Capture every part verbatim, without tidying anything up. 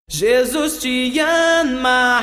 Jesus te ama.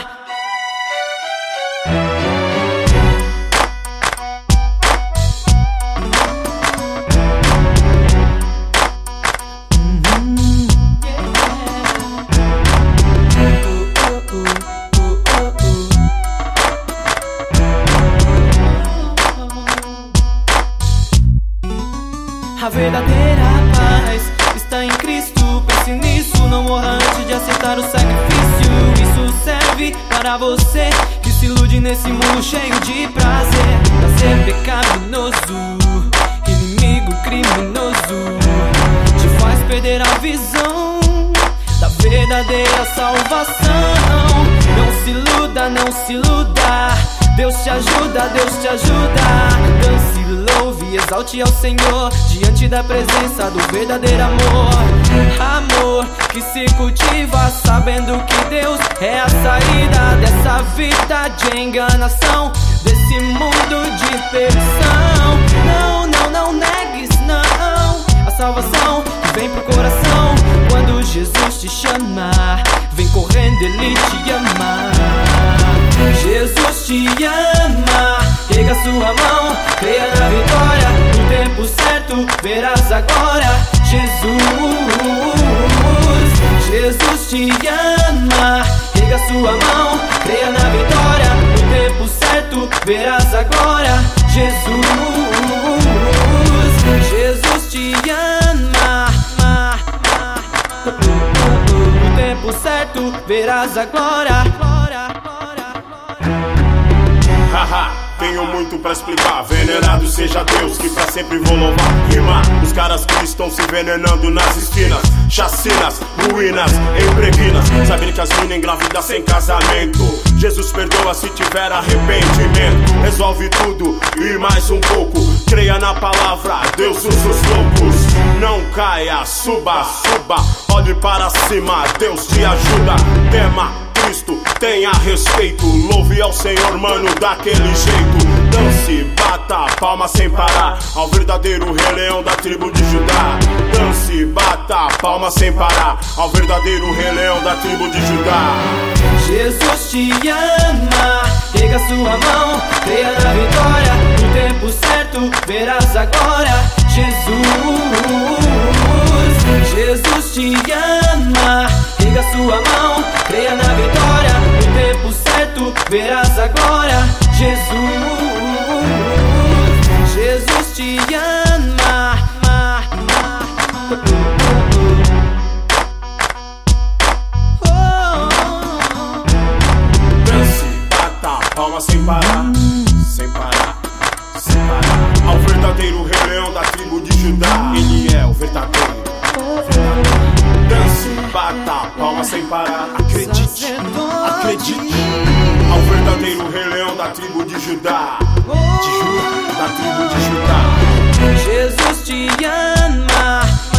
A verdadeira paz está em Cristo. Pense nisso, não morra antes de aceitar o sacrifício. Isso serve para você que se ilude nesse mundo cheio de prazer. Prazer pecaminoso, inimigo criminoso, te faz perder a visão da verdadeira salvação. Não se iluda, não se iluda. Deus te ajuda, Deus te ajuda. Dance, louve, exalte ao Senhor diante da presença do verdadeiro amor. Amor que se cultiva sabendo que Deus é a saída dessa vida de enganação, desse mundo de perdição. Não, não, não negues, não, a salvação que vem pro coração quando Jesus te chamar. Vem correndo, Ele te ama. Jesus te ama, pega sua mão, creia na vitória. No tempo certo, verás agora. Jesus, Jesus te ama, pega sua mão, creia na vitória. No tempo certo, verás agora. Jesus, Jesus te ama. No tempo certo, verás agora. Haha, tenho muito pra explicar. Venerado seja Deus, que pra sempre vou louvar. Rimar, os caras que estão se envenenando nas esquinas. Chacinas, ruínas, empreguinas. Sabendo que as minas engravidam sem casamento. Jesus perdoa se tiver arrependimento. Resolve tudo e mais um pouco. Creia na palavra, Deus usa os loucos. Não caia, suba, suba. Olhe para cima, Deus te ajuda. Tema Cristo, tenha respeito. Louve ao Senhor, mano, daquele jeito. Dance, bata, palma sem parar ao verdadeiro Rei Leão da tribo de Judá. Dance, bata, palma sem parar ao verdadeiro Rei Leão da tribo de Judá. Jesus te ama, pega sua mão, creia na vitória. No tempo certo, verás agora. Jesus, Jesus te ama, pega sua mão, creia na vitória. No tempo certo, verás agora. Jesus, Jesus te ama. Dance, bata, palma sem parar, sem parar, sem parar ao verdadeiro Rei Leão da tribo de Judá. Ele é o verdadeiro. Dance, bata, palma sem parar. Acredite, acredite. Ao verdadeiro Rei Leão da tribo de Judá. De Judá, da tribo de Judá. Jesus te ama,